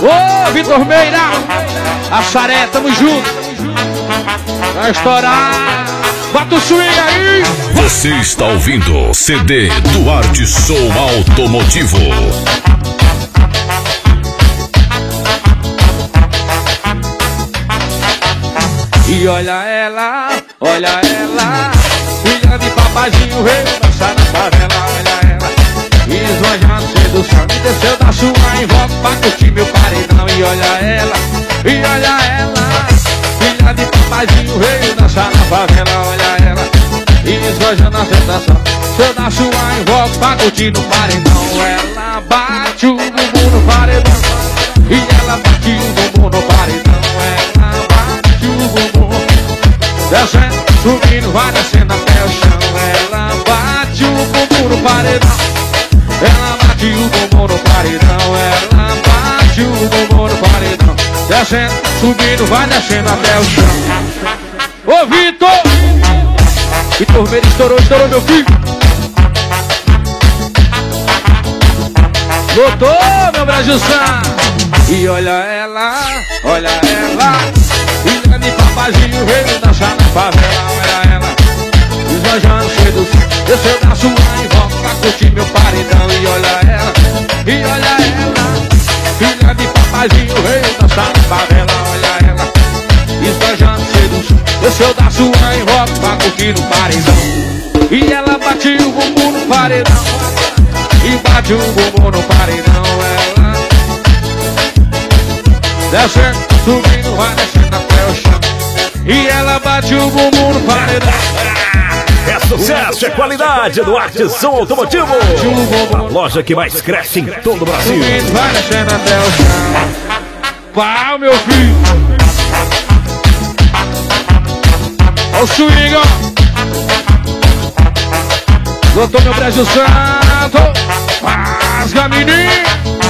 Ô, Vitor Meira, a Saré, tamo junto. Vai estourar. Bota o swing aí. Você está ouvindo CD Duarte Som Automotivo. E olha ela, filha de papazinho, veio dançar na favela. Olha ela, esbanjando sedução, me desceu da sua em volta pra curtir meu paredão. E olha ela, filha de papazinho, veio dançar na favela. Olha ela, esbanjando a sedução, desceu da sua em volta pra curtir no paredão. Ela bate o bumbum no paredão, e ela bate o bumbum no paredão. Ela bate o bumbum, descendo, subindo, vai descendo até o chão. Ela bate o bumbum no paredão, ela bate o bumbum no paredão. Ela bate o bumbum no paredão, descendo, subindo, vai descendo até o chão. Ô Vitor! Vitor Meira estourou meu filho. Botou meu Brasilzão. E olha ela, filha de papazinho, veio dançar na favela. Olha ela, esbanjando sedução, desceu da sua em volta pra curtir meu paredão. E olha ela, filha de papazinho, veio dançar na favela. Olha ela, esbanjando sedução, desceu da sua em volta pra curtir no paredão. E ela bate o bumbum no paredão, e bate o bumbum no paredão. Ela descendo, subindo, vai descendo até o chão. E ela bate o bumbum no paredão. É sucesso, é qualidade do Arte Som Automotivo. A loja que mais cresce em todo o Brasil. Subindo, vai descendo até o chão. Pau, meu filho. Ó o swing, ó. Botou meu Brasil Santo. Rasga, menino.